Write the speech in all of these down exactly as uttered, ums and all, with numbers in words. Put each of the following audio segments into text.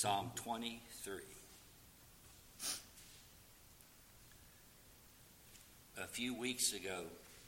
Psalm twenty-three. A few weeks ago,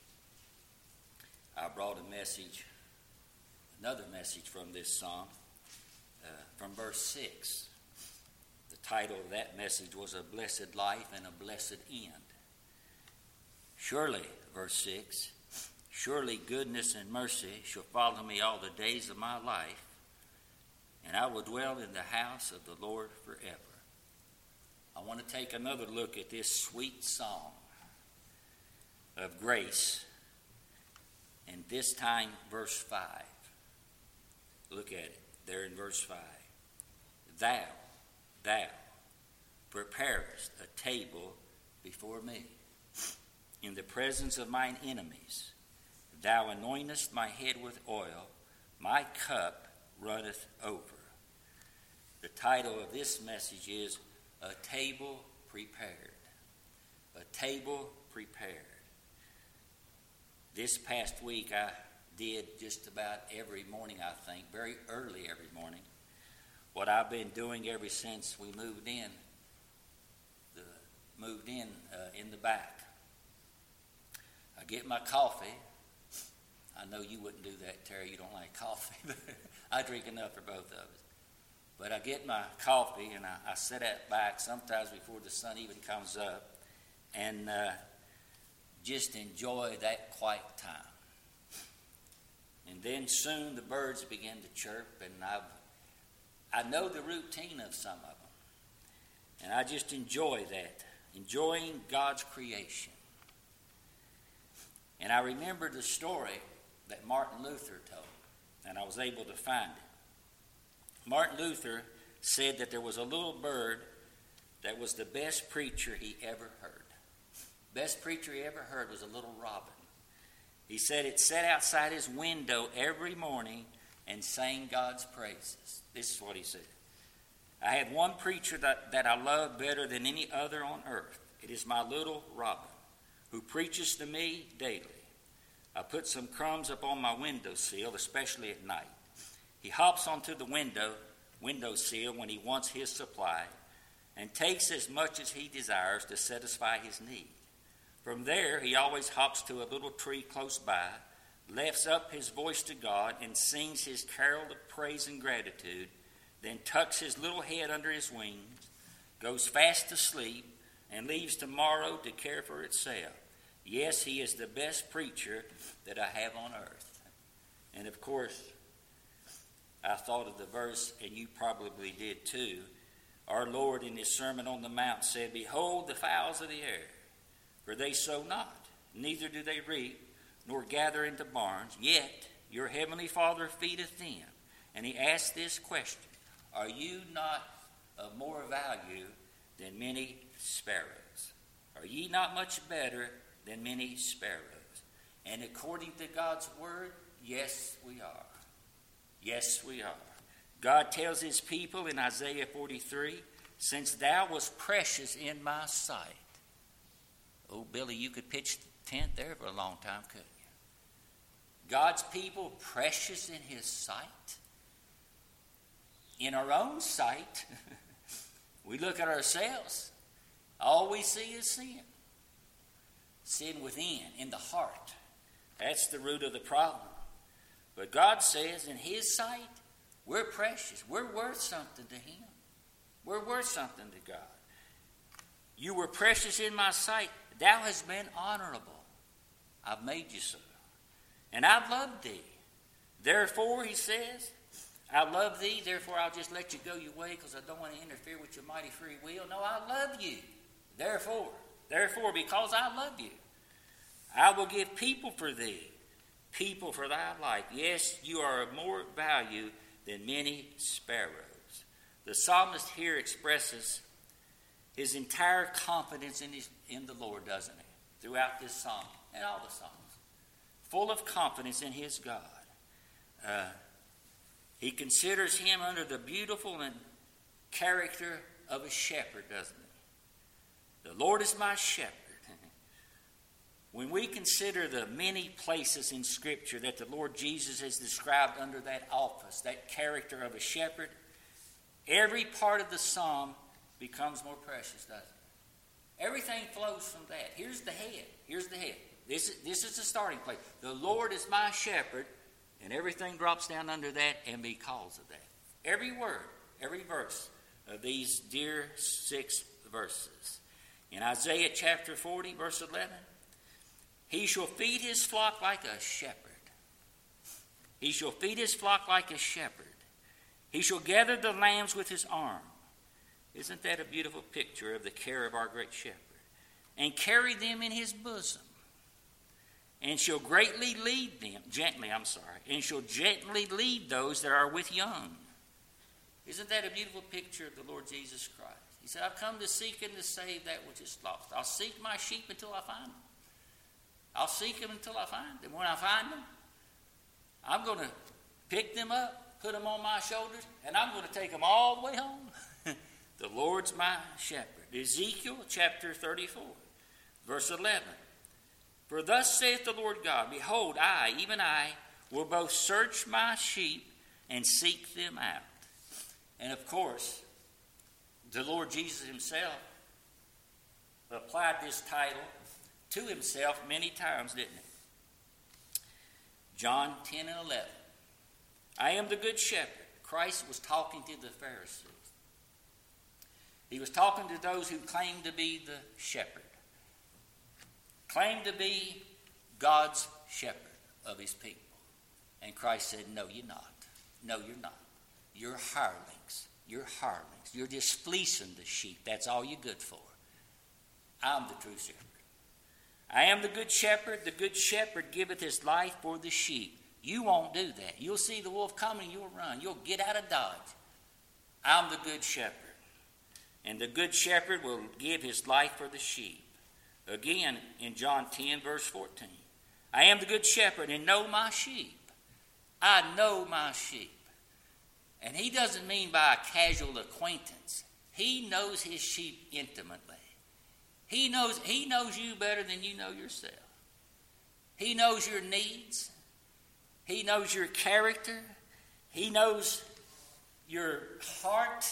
I brought a message, another message from this psalm, uh, from verse six. The title of that message was A Blessed Life and a Blessed End. Surely, verse six, surely goodness and mercy shall follow me all the days of my life, and I will dwell in the house of the Lord forever. I want to take another look at this sweet song of grace, and this time verse five. Look at it there in verse five. Thou, thou preparest a table before me in the presence of mine enemies. Thou anointest my head with oil, my cup runneth over. The title of this message is A Table Prepared. A Table Prepared. This past week I did just about every morning, I think, very early every morning, what I've been doing ever since we moved in, the, moved in uh, in the back. I get my coffee. I know you wouldn't do that, Terry. You don't like coffee. I drink enough for both of us. But I get my coffee and I, I sit at back sometimes before the sun even comes up and uh, just enjoy that quiet time. And then soon the birds begin to chirp, and I've, I know the routine of some of them. And I just enjoy that, enjoying God's creation. And I remember the story that Martin Luther told, and I was able to find it. Martin Luther said that there was a little bird that was the best preacher he ever heard. Best preacher he ever heard was a little robin. He said it sat outside his window every morning and sang God's praises. This is what he said. I have one preacher that, that I love better than any other on earth. It is my little robin, who preaches to me daily. I put some crumbs up on my windowsill, especially at night. He hops onto the window windowsill when he wants his supply and takes as much as he desires to satisfy his need. From there, he always hops to a little tree close by, lifts up his voice to God, and sings his carol of praise and gratitude, then tucks his little head under his wings, goes fast to sleep, and leaves tomorrow to care for itself. Yes, he is the best preacher that I have on earth. And of course, I thought of the verse, and you probably did too. Our Lord in his Sermon on the Mount said, Behold the fowls of the air, for they sow not, neither do they reap, nor gather into barns, yet your heavenly Father feedeth them. And he asked this question, Are you not of more value than many sparrows? Are ye not much better than many sparrows? And according to God's word, yes, we are. Yes, we are. God tells his people in Isaiah forty-three, Since thou wast precious in my sight. Oh, Billy, you could pitch the tent there for a long time, couldn't you? God's people precious in his sight. In our own sight, we look at ourselves. All we see is sin. Sin within, in the heart. That's the root of the problem. But God says in his sight, we're precious. We're worth something to him. We're worth something to God. You were precious in my sight. Thou hast been honorable. I've made you so. And I've loved thee. Therefore, he says, I love thee, therefore I'll just let you go your way because I don't want to interfere with your mighty free will. No, I love you. Therefore, therefore, because I love you, I will give people for thee, people for thy life. Yes, you are of more value than many sparrows. The psalmist here expresses his entire confidence in, his, in the Lord, doesn't he? Throughout this psalm and all the psalms. Full of confidence in his God. Uh, he considers him under the beautiful and character of a shepherd, doesn't he? The Lord is my shepherd. When we consider the many places in Scripture that the Lord Jesus has described under that office, that character of a shepherd, every part of the psalm becomes more precious, doesn't it? Everything flows from that. Here's the head. Here's the head. This is, this is the starting place. The Lord is my shepherd, and everything drops down under that and because of that. Every word, every verse of these dear six verses. In Isaiah chapter forty, verse eleven, he shall feed his flock like a shepherd. He shall feed his flock like a shepherd. He shall gather the lambs with his arm. Isn't that a beautiful picture of the care of our great shepherd? And carry them in his bosom. And shall greatly lead them, gently, I'm sorry, and shall gently lead those that are with young. Isn't that a beautiful picture of the Lord Jesus Christ? He said, I've come to seek and to save that which is lost. I'll seek my sheep until I find them. I'll seek them until I find them. When I find them, I'm going to pick them up, put them on my shoulders, and I'm going to take them all the way home. The Lord's my shepherd. Ezekiel chapter thirty-four, verse eleven. For thus saith the Lord God, behold, I, even I, will both search my sheep and seek them out. And of course, the Lord Jesus himself applied this title to himself many times, didn't he? John ten and eleven. I am the good shepherd. Christ was talking to the Pharisees. He was talking to those who claimed to be the shepherd. Claimed to be God's shepherd of his people. And Christ said, no, you're not. No, you're not. You're hirelings. You're hirelings. You're just fleecing the sheep. That's all you're good for. I'm the true shepherd. I am the good shepherd. The good shepherd giveth his life for the sheep. You won't do that. You'll see the wolf coming, you'll run. You'll get out of dodge. I'm the good shepherd. And the good shepherd will give his life for the sheep. Again, in John ten, verse fourteen. I am the good shepherd and know my sheep. I know my sheep. And he doesn't mean by a casual acquaintance. He knows his sheep intimately. He knows, he knows you better than you know yourself. He knows your needs. He knows your character. He knows your heart.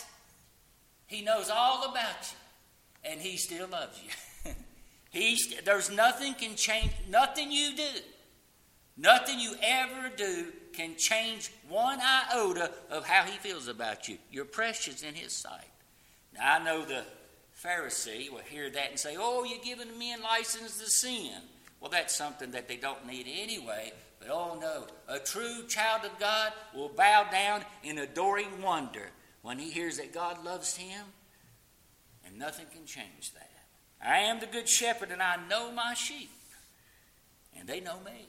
He knows all about you. And he still loves you. He's, there's nothing can change, nothing you do, nothing you ever do can change one iota of how he feels about you. You're precious in his sight. Now, I know the Pharisee will hear that and say, oh, you're giving men license to sin. Well, that's something that they don't need anyway. But oh no, a true child of God will bow down in adoring wonder when he hears that God loves him, and nothing can change that. I am the good shepherd, and I know my sheep, and they know me.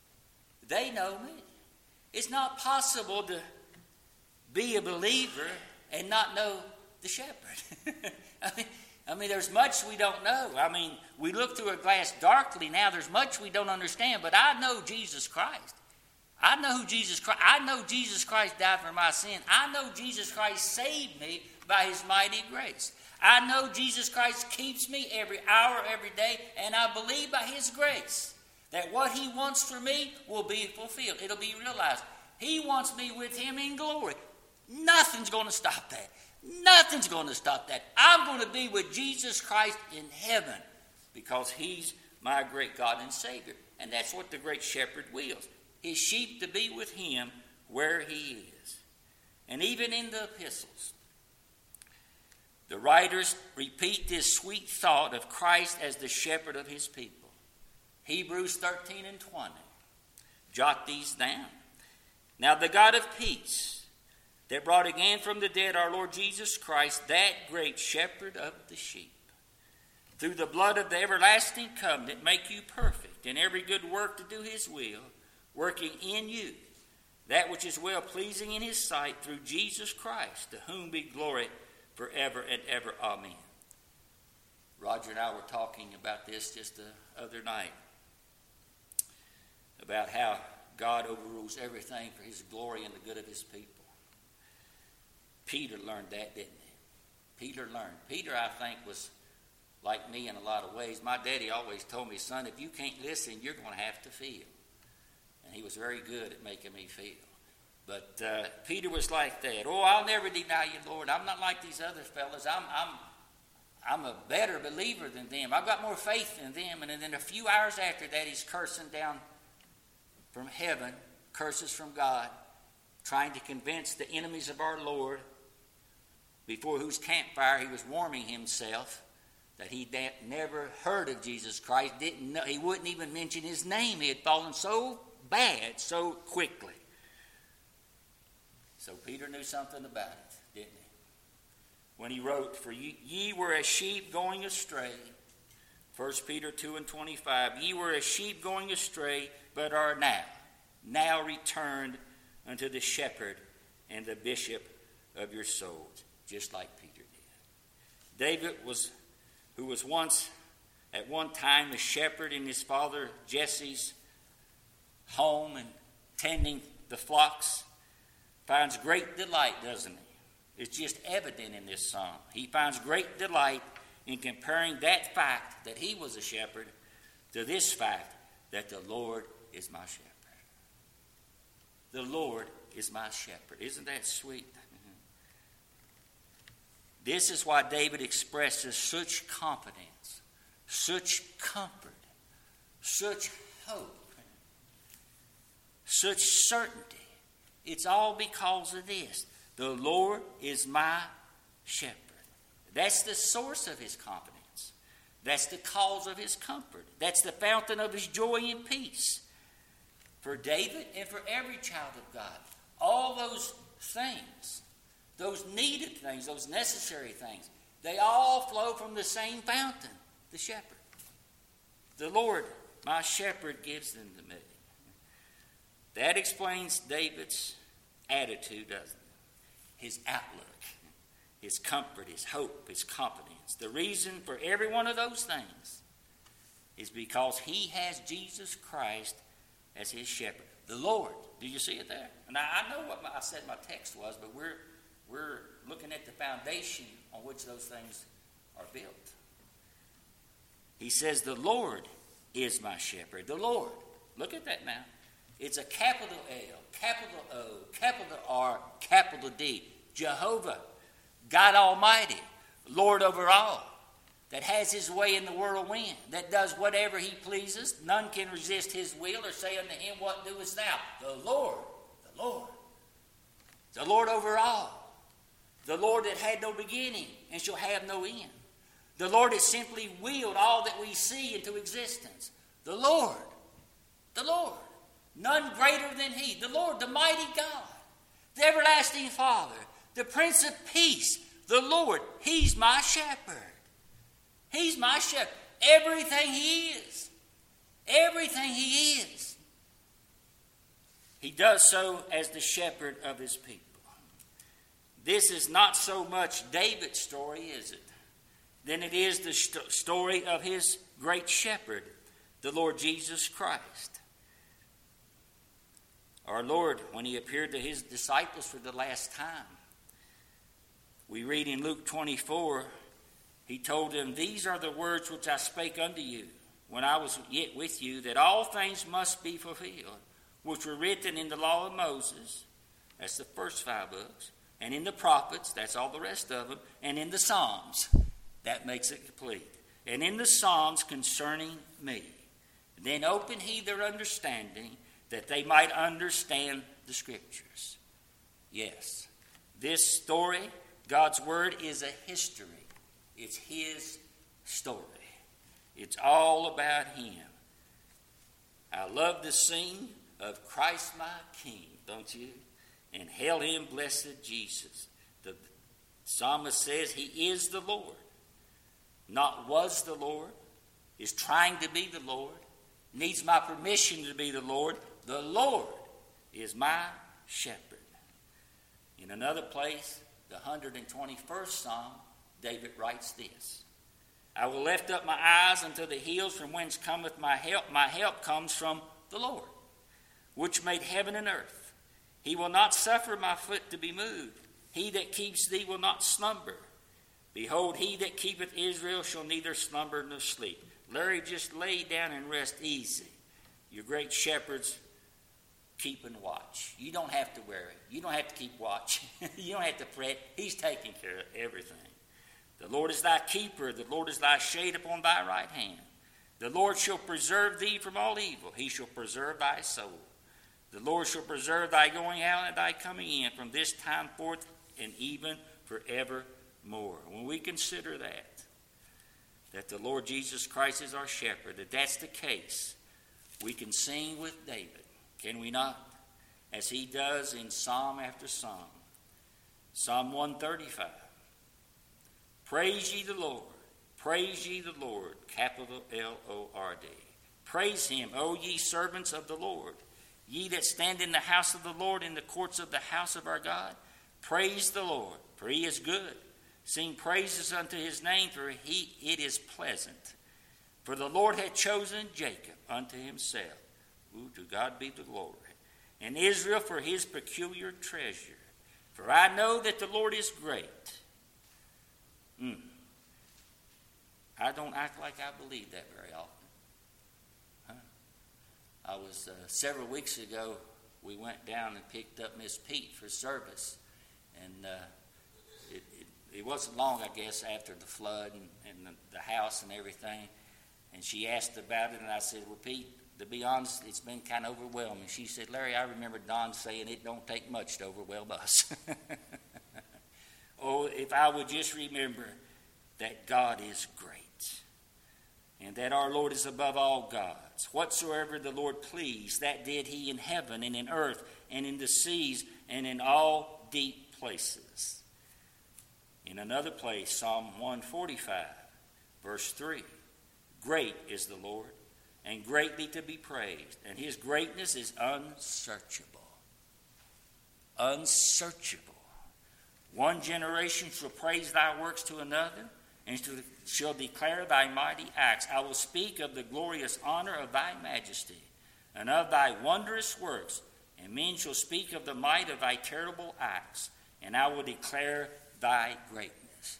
They know me. It's not possible to be a believer and not know the shepherd. I mean, I mean, there's much we don't know. I mean, we look through a glass darkly now. There's much we don't understand, but I know Jesus Christ. I know who Jesus Christ. I know Jesus Christ died for my sin. I know Jesus Christ saved me by his mighty grace. I know Jesus Christ keeps me every hour, every day, and I believe by his grace that what he wants for me will be fulfilled. It'll be realized. He wants me with him in glory. Nothing's going to stop that. Nothing's going to stop that. I'm going to be with Jesus Christ in heaven because he's my great God and Savior. And that's what the great shepherd wills. His sheep to be with him where he is. And even in the epistles, the writers repeat this sweet thought of Christ as the shepherd of his people. Hebrews thirteen and twenty. Jot these down. Now the God of peace, that brought again from the dead our Lord Jesus Christ, that great shepherd of the sheep, through the blood of the everlasting covenant, make you perfect in every good work to do his will, working in you that which is well-pleasing in his sight through Jesus Christ, to whom be glory forever and ever. Amen. Roger and I were talking about this just the other night, about how God overrules everything for his glory and the good of his people. Peter learned that, didn't he? Peter learned. Peter, I think, was like me in a lot of ways. My daddy always told me, son, if you can't listen, you're going to have to feel. And he was very good at making me feel. But uh, Peter was like that. Oh, I'll never deny you, Lord. I'm not like these other fellas. I'm, I'm, I'm a better believer than them. I've got more faith than them. And then a few hours after that, he's cursing down from heaven, curses from God, trying to convince the enemies of our Lord, before whose campfire he was warming himself, that he never heard of Jesus Christ. Didn't know, he wouldn't even mention his name. He had fallen so bad so quickly. So Peter knew something about it, didn't he? When he wrote, "For ye, ye were as sheep going astray," First Peter two and twenty-five, "Ye were as sheep going astray, but are now, now returned unto the shepherd and the bishop of your souls," just like Peter did. David was, who was once, at one time, a shepherd in his father Jesse's home and tending the flocks, finds great delight, doesn't he? It's just evident in this psalm. He finds great delight in comparing that fact that he was a shepherd to this fact that the Lord is my shepherd. The Lord is my shepherd. Isn't that sweet? This is why David expresses such confidence, such comfort, such hope, such certainty. It's all because of this. The Lord is my shepherd. That's the source of his confidence. That's the cause of his comfort. That's the fountain of his joy and peace. For David and for every child of God, all those things, those needed things, those necessary things, they all flow from the same fountain, the shepherd. The Lord, my shepherd, gives them to me. That explains David's attitude, doesn't it? His outlook, his comfort, his hope, his confidence. The reason for every one of those things is because he has Jesus Christ as his shepherd. The Lord. Do you see it there? Now, I know what my, I said my text was, but we're, we're looking at the foundation on which those things are built. He says, the Lord is my shepherd. The Lord. Look at that now. It's a capital L, capital O, capital R, capital D. Jehovah, God Almighty, Lord over all, that has his way in the whirlwind, that does whatever he pleases. None can resist his will or say unto him, what doest thou? The Lord, the Lord, the Lord over all, the Lord that had no beginning and shall have no end. The Lord has simply willed all that we see into existence. The Lord, the Lord. None greater than he, the Lord, the mighty God, the everlasting Father, the Prince of Peace, the Lord. He's my shepherd. He's my shepherd. Everything he is. Everything he is. He does so as the shepherd of his people. This is not so much David's story, is it? Than it is the st- story of his great shepherd, the Lord Jesus Christ. Our Lord, when he appeared to his disciples for the last time, we read in Luke twenty-four, he told them, "These are the words which I spake unto you when I was yet with you, that all things must be fulfilled, which were written in the law of Moses," that's the first five books, "and in the prophets," that's all the rest of them, "and in the Psalms," that makes it complete, "and in the Psalms concerning me. Then opened he their understanding, that they might understand the Scriptures." Yes, this story, God's Word, is a history. It's his story. It's all about him. I love to sing of Christ my King, don't you? And hail him, blessed Jesus. The psalmist says he is the Lord. Not was the Lord, is trying to be the Lord, needs my permission to be the Lord. The Lord is my shepherd. In another place, the one hundred twenty-first Psalm, David writes this: "I will lift up my eyes unto the hills, from whence cometh my help. My help comes from the Lord, which made heaven and earth. He will not suffer my foot to be moved. He that keeps thee will not slumber. Behold, he that keepeth Israel shall neither slumber nor sleep." Larry, just lay down and rest easy. Your great shepherd's keeping watch. You don't have to worry. You don't have to keep watch. You don't have to fret. He's taking care of everything. The Lord is thy keeper. The Lord is thy shade upon thy right hand. The Lord shall preserve thee from all evil. He shall preserve thy soul. The Lord shall preserve thy going out and thy coming in from this time forth and even forevermore. When we consider that, that the Lord Jesus Christ is our shepherd, that that's the case, we can sing with David, can we not? As he does in psalm after psalm. Psalm one thirty-five. Praise ye the Lord. Praise ye the Lord. Capital L O R D. Praise him, O ye servants of the Lord. Ye that stand in the house of the Lord, in the courts of the house of our God. Praise the Lord, for he is good. Sing praises unto his name, for he it is pleasant. For the Lord hath chosen Jacob unto himself. Ooh, to God be the glory. And Israel for his peculiar treasure. For I know that the Lord is great. Mm. I don't act like I believe that very often. Huh? I was, uh, several weeks ago, we went down and picked up Miss Pete for service. And uh, it, it, it wasn't long, I guess, after the flood and, and the, the house and everything. And she asked about it, and I said, well, Pete, to be honest, it's been kind of overwhelming. She said, Larry, I remember Don saying it don't take much to overwhelm us. Oh, if I would just remember that God is great, and that our Lord is above all gods. Whatsoever the Lord pleased, that did he in heaven and in earth and in the seas and in all deep places. In another place, Psalm one forty-five, verse three. Great is the Lord, and greatly to be praised, and his greatness is unsearchable. Unsearchable. One generation shall praise thy works to another, and shall declare thy mighty acts. I will speak of the glorious honor of thy majesty, and of thy wondrous works, and men shall speak of the might of thy terrible acts, and I will declare thy greatness.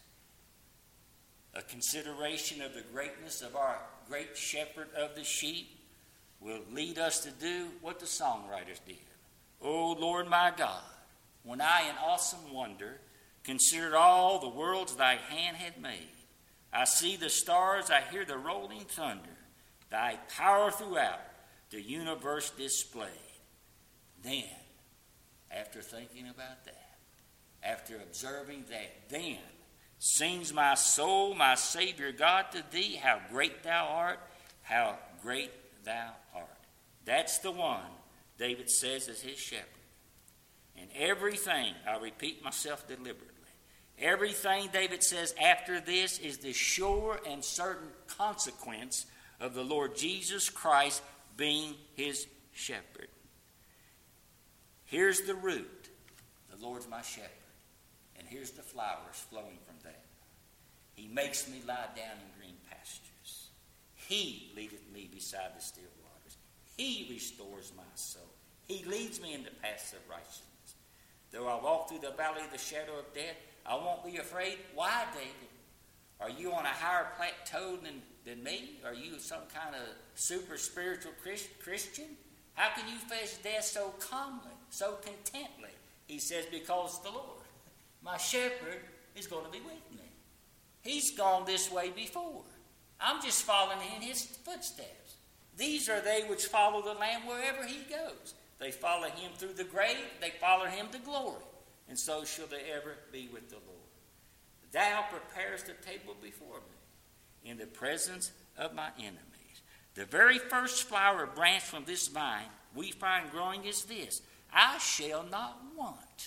A consideration of the greatness of our great shepherd of the sheep will lead us to do what the songwriters did. O Lord my God, when I in awesome wonder considered all the worlds thy hand had made, I see the stars, I hear the rolling thunder, thy power throughout the universe displayed. Then, after thinking about that, after observing that, then sings my soul, my Savior God, to thee, how great thou art, how great thou art. That's the one David says is his shepherd. And everything, I repeat myself deliberately, everything David says after this is the sure and certain consequence of the Lord Jesus Christ being his shepherd. Here's the root. The Lord's my shepherd. And here's the flowers flowing from that. He makes me lie down in green pastures. He leadeth me beside the still waters. He restores my soul. He leads me in the paths of righteousness. Though I walk through the valley of the shadow of death, I won't be afraid. Why, David? Are you on a higher plateau than, than me? Are you some kind of super spiritual Christian? How can you face death so calmly, so contently? He says, because the Lord, my shepherd, is going to be with me. He's gone this way before. I'm just following in his footsteps. These are they which follow the Lamb wherever he goes. They follow him through the grave. They follow him to glory. And so shall they ever be with the Lord. Thou preparest a table before me in the presence of my enemies. The very first flower branch from this vine we find growing is this: I shall not want.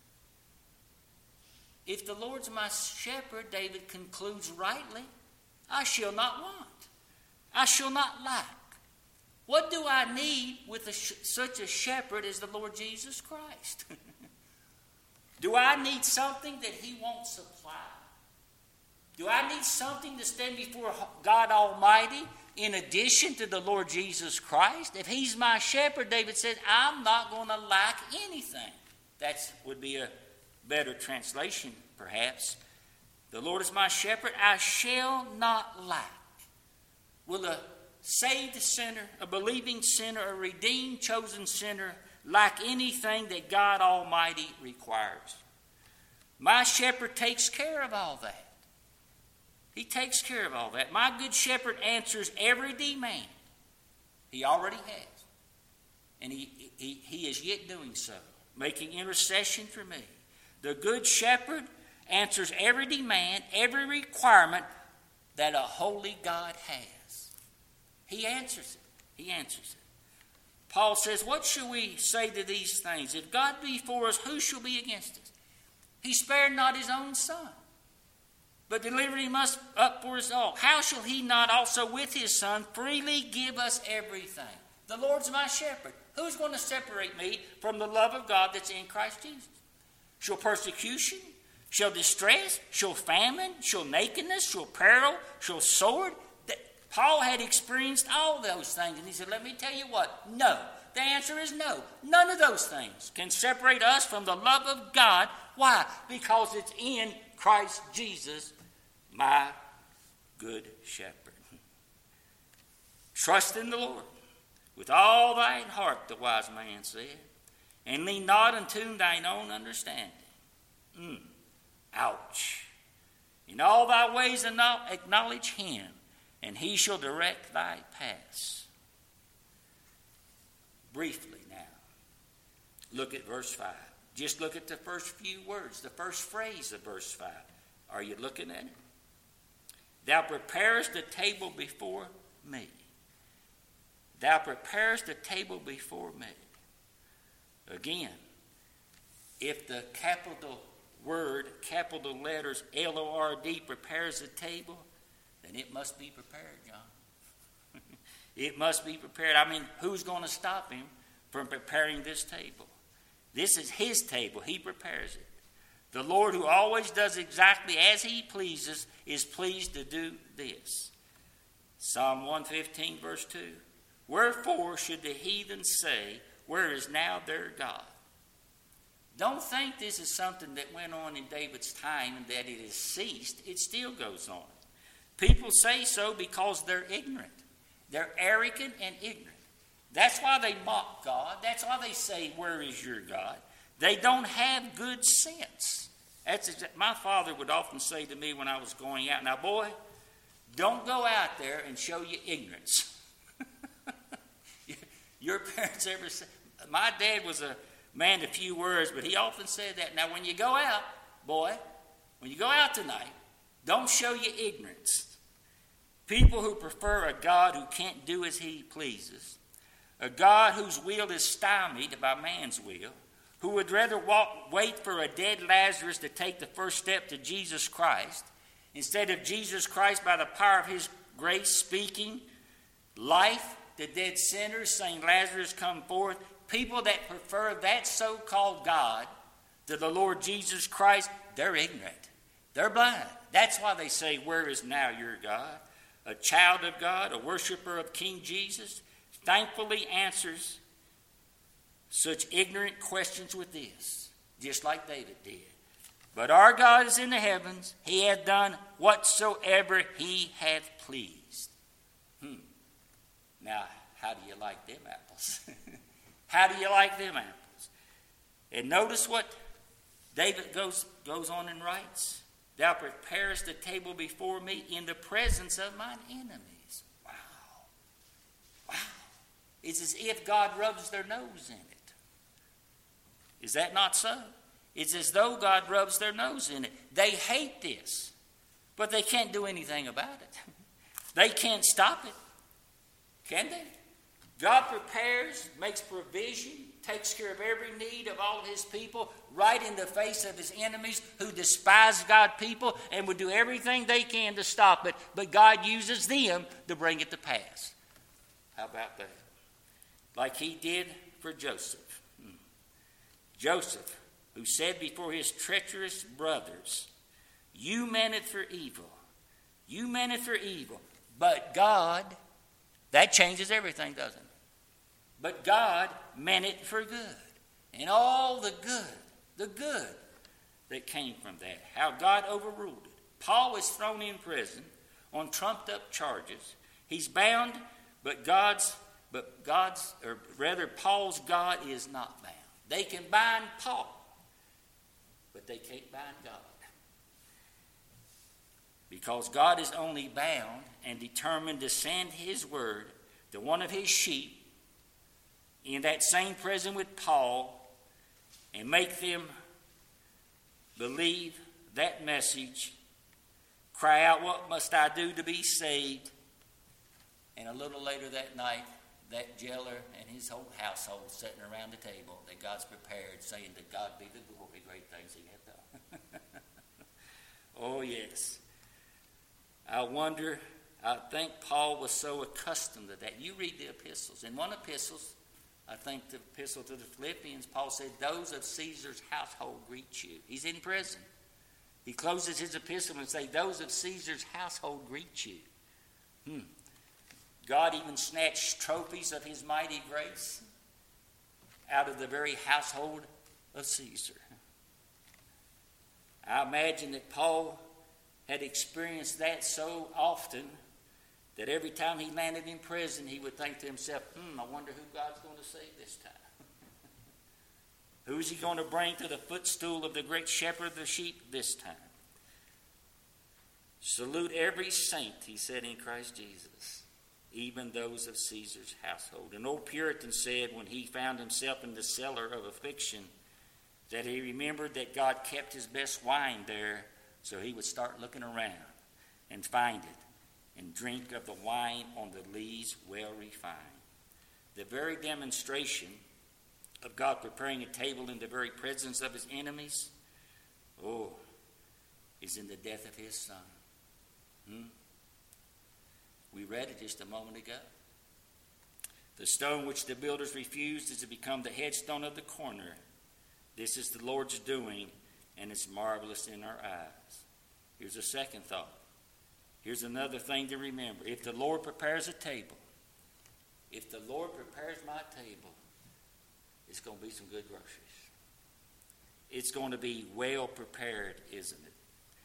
If the Lord's my shepherd, David concludes rightly, I shall not want. I shall not lack. What do I need with a sh- such a shepherd as the Lord Jesus Christ? Do I need something that he won't supply? Do I need something to stand before God Almighty in addition to the Lord Jesus Christ? If he's my shepherd, David said, I'm not going to lack anything. That would be a better translation, perhaps. The Lord is my shepherd, I shall not lack. Will a saved sinner, a believing sinner, a redeemed, chosen sinner like anything that God Almighty requires. My shepherd takes care of all that. He takes care of all that. My good shepherd answers every demand. He already has. And he, he, he is yet doing so, making intercession for me. The good shepherd answers every demand, every requirement that a holy God has. He answers it. He answers it. Paul says, what shall we say to these things? If God be for us, who shall be against us? He spared not his own son, but delivered him up for us all. How shall he not also with his son freely give us everything? The Lord's my shepherd. Who's going to separate me from the love of God that's in Christ Jesus? Shall persecution, shall distress, shall famine, shall nakedness, shall peril, shall sword? Paul had experienced all those things, and he said, let me tell you what, no. The answer is no. None of those things can separate us from the love of God. Why? Because it's in Christ Jesus, my good shepherd. Trust in the Lord with all thine heart, the wise man said, and lean not unto thine own understanding. Mm. Ouch. In all thy ways acknowledge him, and he shall direct thy paths. Briefly now, look at verse five. Just look at the first few words, the first phrase of verse five. Are you looking at it? Thou preparest a table before me. Thou preparest a table before me. Again, if the capital word, capital letters, L O R D, prepares a table, then it must be prepared, John. It must be prepared. I mean, who's going to stop him from preparing this table? This is his table. He prepares it. The Lord, who always does exactly as he pleases, is pleased to do this. Psalm one fifteen, verse two. Wherefore should the heathen say, where is now their God? Don't think this is something that went on in David's time and that it has ceased. It still goes on. People say so because they're ignorant. They're arrogant and ignorant. That's why they mock God. That's why they say, where is your God? They don't have good sense. That's exactly, my father would often say to me when I was going out, now boy, don't go out there and show your ignorance. Your parents ever said, my dad was a man of few words, but he often said that. Now when you go out, boy, when you go out tonight, don't show your ignorance. People who prefer a God who can't do as he pleases, a God whose will is stymied by man's will, who would rather walk, wait for a dead Lazarus to take the first step to Jesus Christ, instead of Jesus Christ by the power of his grace speaking life to dead sinners, saying, Lazarus, come forth. People that prefer that so-called God to the Lord Jesus Christ, they're ignorant. They're blind. That's why they say, where is now your God? A child of God, a worshiper of King Jesus, thankfully answers such ignorant questions with this, just like David did. But our God is in the heavens. He hath done whatsoever he hath pleased. Hmm. Now, how do you like them apples? How do you like them apples? And notice what David goes, goes on and writes. Thou preparest a table before me in the presence of mine enemies. Wow. Wow. It's as if God rubs their nose in it. Is that not so? It's as though God rubs their nose in it. They hate this, but they can't do anything about it. They can't stop it. Can they? God prepares, makes provision, takes care of every need of all of his people, right in the face of his enemies who despise God's people and would do everything they can to stop it, but God uses them to bring it to pass. How about that? Like he did for Joseph. Hmm. Joseph, who said before his treacherous brothers, you meant it for evil. You meant it for evil. But God, that changes everything, doesn't it? But God meant it for good. And all the good, the good that came from that. How God overruled it. Paul is thrown in prison on trumped up charges. He's bound, but God's But God's, or rather Paul's God is not bound. They can bind Paul, but they can't bind God. Because God is only bound and determined to send his word to one of his sheep in that same prison with Paul and make them believe that message, cry out, "What must I do to be saved?" And a little later that night, that jailer and his whole household sitting around the table that God's prepared, saying, "To God be the glory, great things he hath done." Oh, yes. I wonder, I think Paul was so accustomed to that. You read the epistles. In one epistle, I think the epistle to the Philippians, Paul said, "Those of Caesar's household greet you." He's in prison. He closes his epistle and says, "Those of Caesar's household greet you." Hmm. God even snatched trophies of his mighty grace out of the very household of Caesar. I imagine that Paul had experienced that so often that every time he landed in prison, he would think to himself, hmm, I wonder who God's going to save this time. Who is he going to bring to the footstool of the great shepherd of the sheep this time? Salute every saint, he said, in Christ Jesus, even those of Caesar's household. An old Puritan said when he found himself in the cellar of affliction that he remembered that God kept his best wine there, so he would start looking around and find it and drink of the wine on the lees well refined. The very demonstration of God preparing a table in the very presence of his enemies, oh, is in the death of his son. Hmm? We read it just a moment ago. The stone which the builders refused is to become the headstone of the corner. This is the Lord's doing, and it's marvelous in our eyes. Here's a second thought. Here's another thing to remember. If the Lord prepares a table, if the Lord prepares my table, it's going to be some good groceries. It's going to be well prepared, isn't it?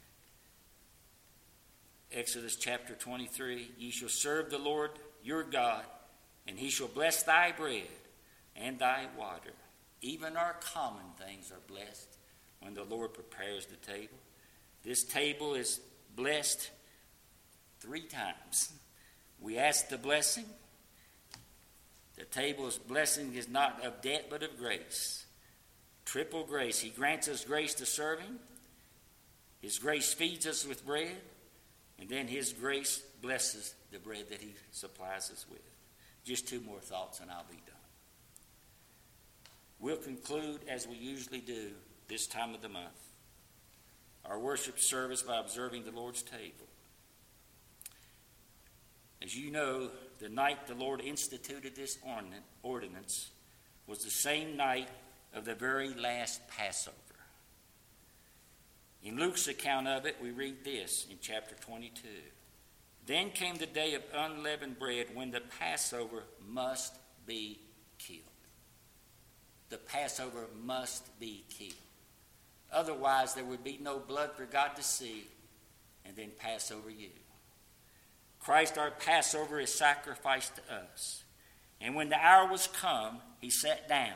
Exodus chapter twenty-three, ye shall serve the Lord your God, and he shall bless thy bread and thy water. Even our common things are blessed when the Lord prepares the table. This table is blessed three times. We ask the blessing. The table's blessing is not of debt but of grace. Triple grace. He grants us grace to serve him. His grace feeds us with bread. And then his grace blesses the bread that he supplies us with. Just two more thoughts and I'll be done. We'll conclude, as we usually do this time of the month, our worship service by observing the Lord's table. As you know, the night the Lord instituted this ordinance was the same night of the very last Passover. In Luke's account of it, we read this in chapter twenty-two. Then came the day of unleavened bread when the Passover must be killed. The Passover must be killed. Otherwise, there would be no blood for God to see and then pass over you. Christ, our Passover, is sacrificed to us. And when the hour was come, he sat down.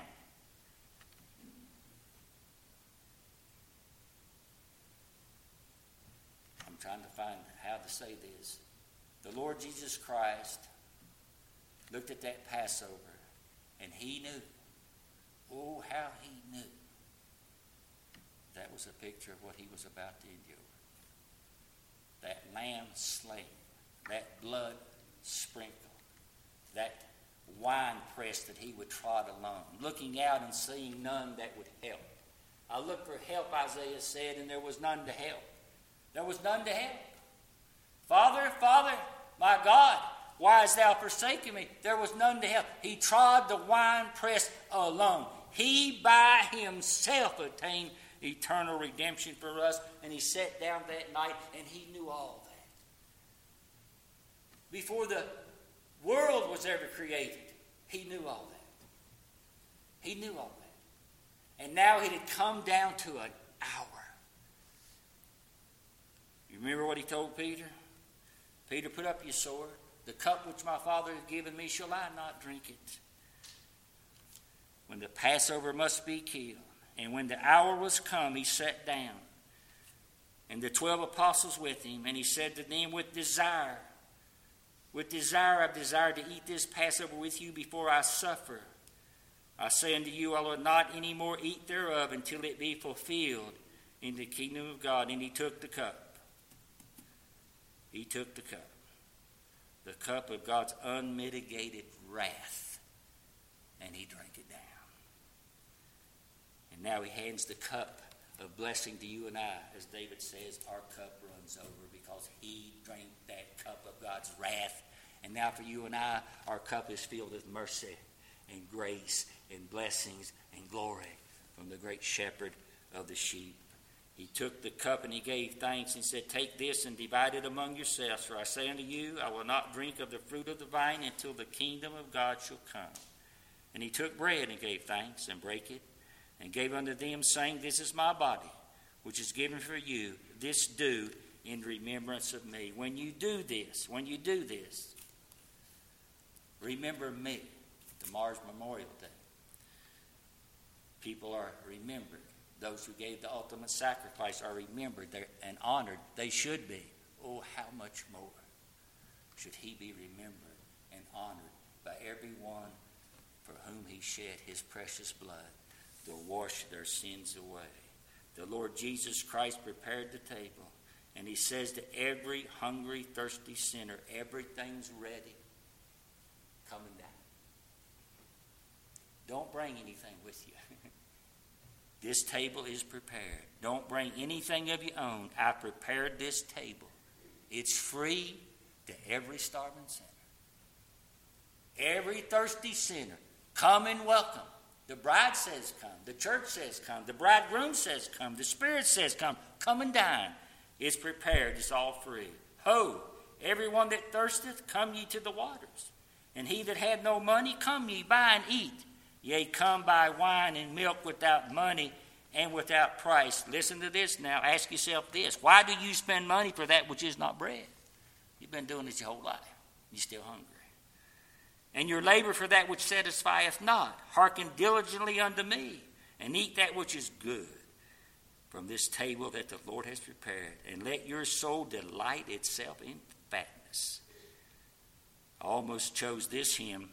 I'm trying to find how to say this. The Lord Jesus Christ looked at that Passover, and he knew. Oh, how he knew. That was a picture of what he was about to endure. That lamb slain, that blood sprinkled, that wine press that he would trod alone, looking out and seeing none that would help. I looked for help, Isaiah said, and there was none to help. There was none to help. Father, Father, my God, why hast thou forsaken me? There was none to help. He trod the wine press alone. He by himself attained eternal redemption for us, and he sat down that night, and he knew all that. Before the world was ever created, he knew all that. He knew all that. And now it had come down to an hour. You remember what he told Peter? Peter, put up your sword. The cup which my Father has given me, shall I not drink it? When the Passover must be killed, and when the hour was come, he sat down, and the twelve apostles with him, and he said to them, with desire, with desire I've desired to eat this Passover with you before I suffer. I say unto you, I will not any more eat thereof until it be fulfilled in the kingdom of God. And he took the cup. He took the cup. The cup of God's unmitigated wrath. And he drank it down. And now he hands the cup of blessing to you and I. As David says, our cup runs over because he drank that cup of God's wrath. And now for you and I, our cup is filled with mercy and grace and blessings and glory from the great shepherd of the sheep. He took the cup and he gave thanks and said, take this and divide it among yourselves. For I say unto you, I will not drink of the fruit of the vine until the kingdom of God shall come. And he took bread and gave thanks and brake it and gave unto them, saying, this is my body, which is given for you. This do in remembrance of me. When you do this, when you do this, remember me. Tomorrow's Memorial Day. People are remembered. Those who gave the ultimate sacrifice are remembered and honored. They should be. Oh, how much more should he be remembered and honored by everyone for whom he shed his precious blood to wash their sins away. The Lord Jesus Christ prepared the table, and he says to every hungry, thirsty sinner, everything's ready. Coming down. Don't bring anything with you. This table is prepared. Don't bring anything of your own. I prepared this table. It's free to every starving sinner. Every thirsty sinner. Come and welcome. The bride says come. The church says come. The bridegroom says come. The Spirit says come. Come and dine. It's prepared. It's all free. Ho, everyone that thirsteth, come ye to the waters. And he that had no money, come ye, buy and eat. Yea, come buy wine and milk without money and without price. Listen to this now. Ask yourself this. Why do you spend money for that which is not bread? You've been doing this your whole life. You're still hungry. And your labor for that which satisfieth not. Hearken diligently unto me, and eat that which is good from this table that the Lord has prepared. And let your soul delight itself in fatness. I almost chose this hymn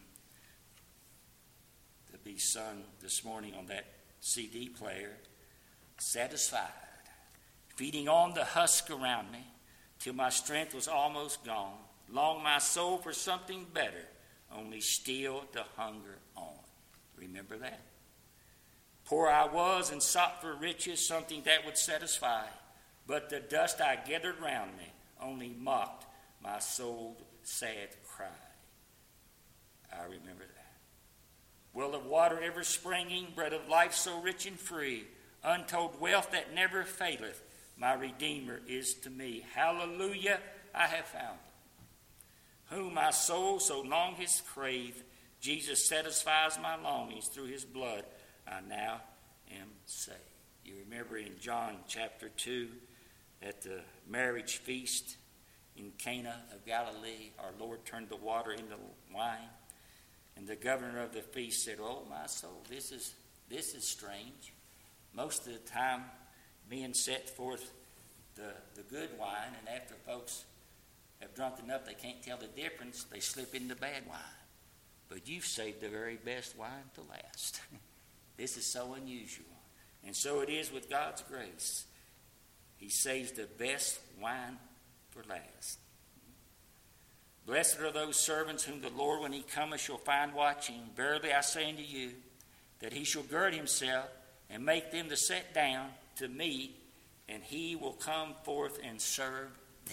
to be sung this morning on that C D player. Satisfied, feeding on the husk around me, till my strength was almost gone. Longed my soul for something better, only still to hunger on. Remember that? Poor I was and sought for riches, something that would satisfy. But the dust I gathered round me only mocked my soul's sad cry. I remember that. Well of water ever springing, bread of life so rich and free, untold wealth that never faileth, my Redeemer is to me. Hallelujah, I have found him, whom my soul so long has craved. Jesus satisfies my longings through his blood. I now am saved. You remember in John chapter two, at the marriage feast in Cana of Galilee, our Lord turned the water into wine. And the governor of the feast said, oh, my soul, this is this is strange. Most of the time, men set forth the, the good wine, and after folks have drunk enough they can't tell the difference, they slip into bad wine. But you've saved the very best wine to last. This is so unusual. And so it is with God's grace. He saves the best wine for last. Blessed are those servants whom the Lord, when he cometh, shall find watching. Verily I say unto you, that he shall gird himself and make them to sit down to meat, and he will come forth and serve them.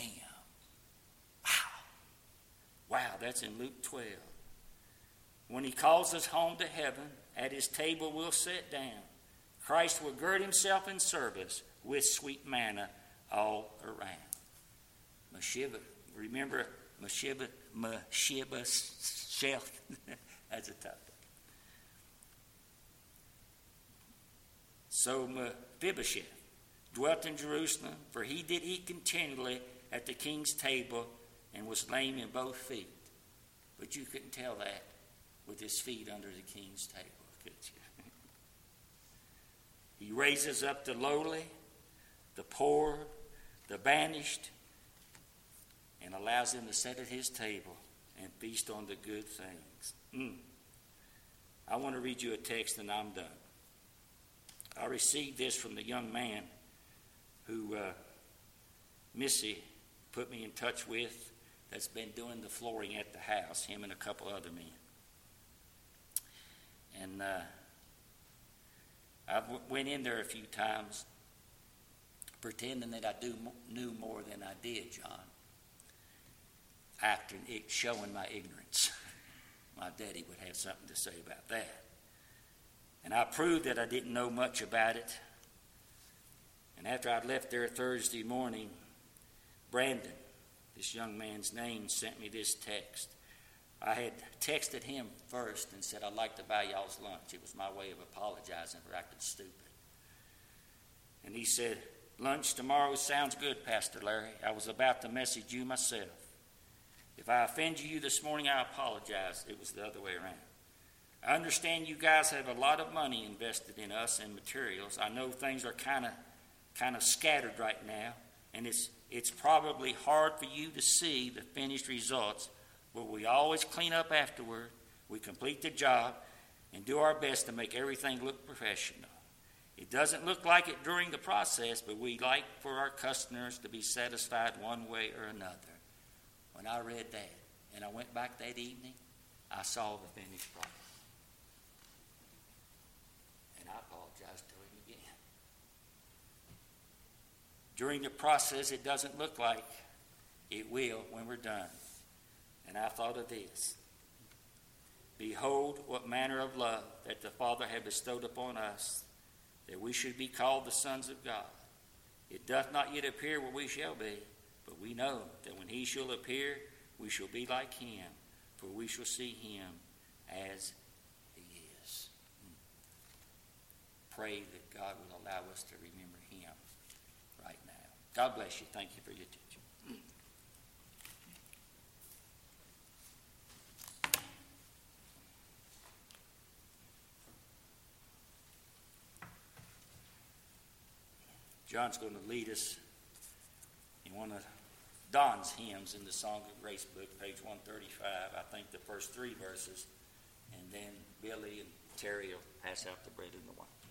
Wow. Wow, that's in Luke twelve. When he calls us home to heaven, at his table we'll sit down. Christ will gird himself in service with sweet manna all around. Meshibah, remember Meshibah, Meshibah, that's a tough one. So Mephibosheth dwelt in Jerusalem, for he did eat continually at the king's table and was lame in both feet. But you couldn't tell that with his feet under the king's table, could you? He raises up the lowly, the poor, the banished, and allows them to sit at his table and feast on the good things. Mm. I want to read you a text and I'm done. I received this from the young man who uh, Missy put me in touch with that's been doing the flooring at the house, him and a couple other men. And uh, I w- went in there a few times pretending that I do knew more than I did, John, acting, showing my ignorance. My daddy would have something to say about that. And I proved that I didn't know much about it. And after I'd left there Thursday morning, Brandon, this young man's name, sent me this text. I had texted him first and said, I'd like to buy y'all's lunch. It was my way of apologizing for acting stupid. And he said, lunch tomorrow sounds good, Pastor Larry. I was about to message you myself. If I offended you this morning, I apologize. It was the other way around. I understand you guys have a lot of money invested in us and materials. I know things are kind of kind of scattered right now, and it's it's probably hard for you to see the finished results, but we always clean up afterward. We complete the job and do our best to make everything look professional. It doesn't look like it during the process, but we like for our customers to be satisfied one way or another. When I read that and I went back that evening, I saw the finished product. And I apologized to him again. During the process, it doesn't look like it will when we're done. And I thought of this. Behold, what manner of love that the Father hath bestowed upon us, that we should be called the sons of God. It doth not yet appear what we shall be, but we know that when he shall appear, we shall be like him, for we shall see him as he is. Pray that God will allow us to remember him right now. God bless you. Thank you for your attention. John's going to lead us in one of Don's hymns in the Song of Grace book, page one thirty-five. I think the first three verses. And then Billy and Terry will pass out the bread and the wine.